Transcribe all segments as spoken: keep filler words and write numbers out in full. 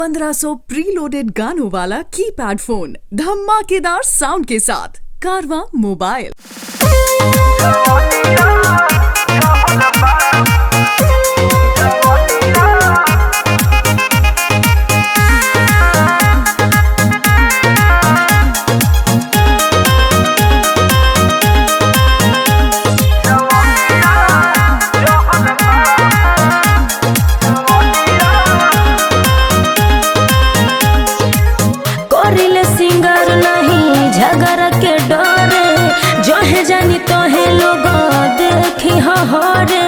पंद्रह सौ प्रीलोडेड गानों वाला कीपैड फोन धमाकेदार साउंड के साथ कारवा मोबाइल। जानी तो है लोग देखी हरे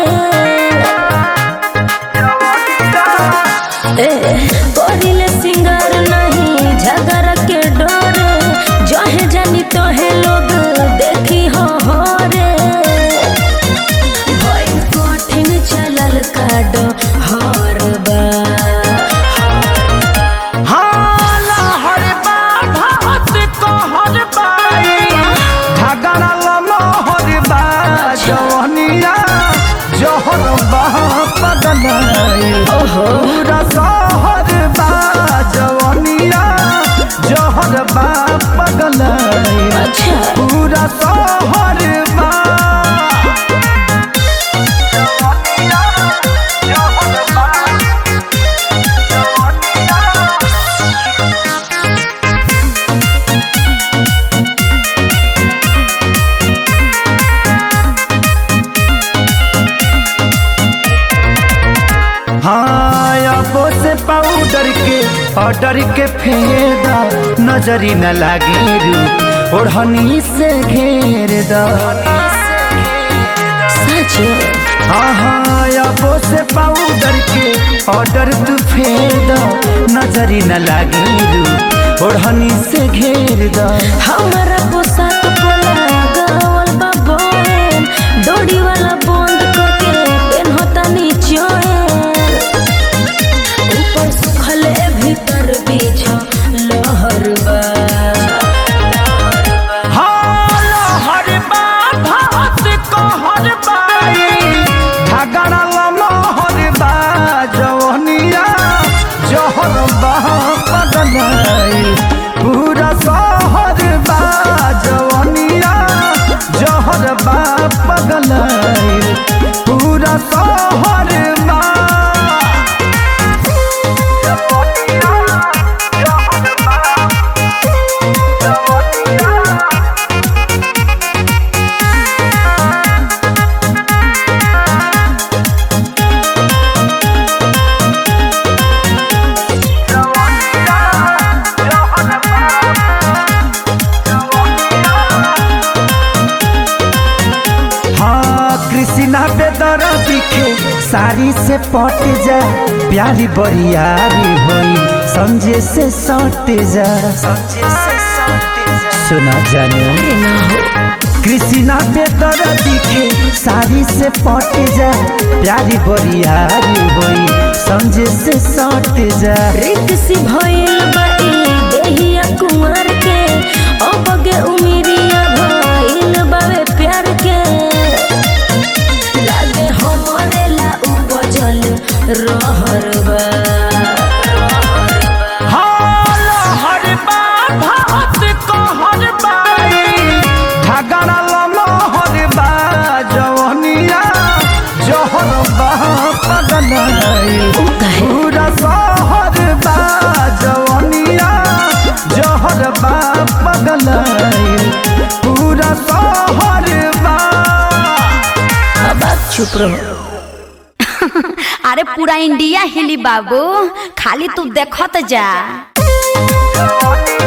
कोरिले सिंगर नहीं झगड़ा के डरे जो है जानी तो है लोग देखी हरे भाई कठिन चलल काडो हर बा पूरा शहर बा जवनिया जहर बा पगलाई। अच्छा पूरा शहर बा पाउडर के ऑर्डर के फेदा नजरी न लागे रू ओढ़नी से घेर दा सच आहा से पाउडर के ऑर्डर तू फेदा नजरी न लागे रू ओढ़नी से घेर दा हमारा पोशाक पोला गावल बाबोन डोरी वाला बंद करके पेन होता नीचे भीतर बीच लहर बा लहर बा भात कहर बाई झगड़ा लहर बा जवनिया जहर बा पगलाई। पूरा शहर बा जवनिया जहर बा पगलाई। पूरा शहर बा सारी से पट जा प्यारी बरियारी होई समझे से सट जा सुना जाने कृष्णा पे तर दिखे सारी से पट जा प्यारी बरियारी होई समझे से सट जा रिक्सी भइल बाई देहिया कुमार के अबगे उमिरिया भइल बावे प्यार के लागे हमरे ला उपजल रहर बा लहर बा भात कहर बाई झगड़ा लहर बा जवनिया जहर बा पगलाई। पूरा शहर बा जवनिया जहर बा पगलाई। पूरा शहर बा अब चुप रहो। अरे पूरा इंडिया हिली बाबू, खाली तू देखत जा।